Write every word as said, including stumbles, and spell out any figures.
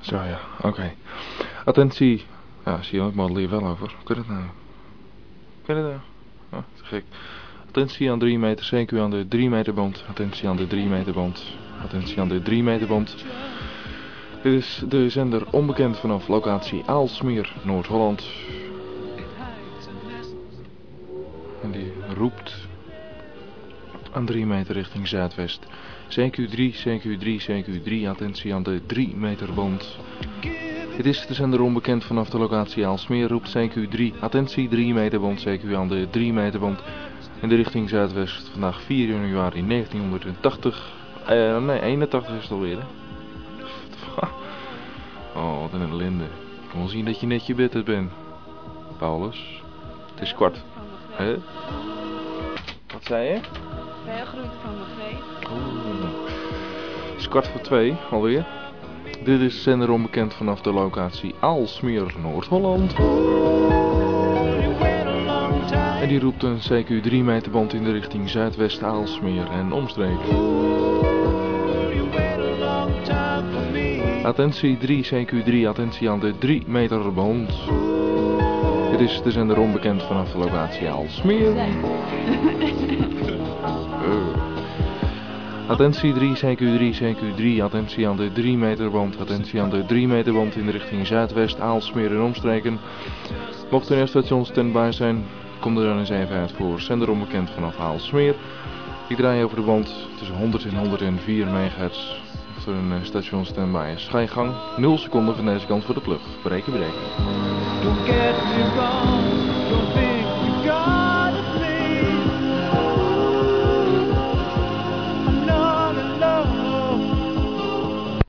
Zo ja, oké. Okay. Attentie. Ja, zie je, ik model hier wel over. Hoe kan het nou? Kan het nou? Oh, te gek. Attentie aan drie meter, C Q aan de drie meter band. Attentie aan de drie meter band. Attentie aan de drie meter band. Dit is de zender onbekend vanaf locatie Aalsmeer, Noord-Holland. En die roept aan drie meter richting zuidwest. C Q drie, C Q drie, C Q drie, attentie aan de drie meter band. Dit is de zender onbekend vanaf de locatie Aalsmeer, roept C Q drie, attentie drie meter band, C Q aan de drie meter band. In de richting zuidwest, vandaag vier januari negentienhonderdtachtig. Eh, nee, eenentachtig is het alweer, hè? Oh, wat een ellende. Ik kan wel zien dat je net je bed uit bent, Paulus. Het is kwart. Hè? Wat zei je? Veel groeten van de G. Oeh. Het is kwart voor twee, alweer. Dit is zender onbekend vanaf de locatie Aalsmeer, Noord-Holland. En die roept een C Q drie meter band in de richting Zuidwest Aalsmeer en omstreek. Attentie drie, C Q drie, attentie aan de drie meter band. Dit is de zender onbekend vanaf de locatie Aalsmeer. Uh. Attentie drie, C Q drie, C Q drie, attentie aan de drie meter band, attentie aan de drie meter band in de richting Zuidwest, Aalsmeer en omstreken. Mocht er een station standby zijn, kom er dan eens even uit voor zender onbekend vanaf Aalsmeer. Ik draai over de band tussen honderd en honderdvier megahertz. Of er een station standby is. Ga je gang, nul seconden van deze kant voor de plug. Breken, breken.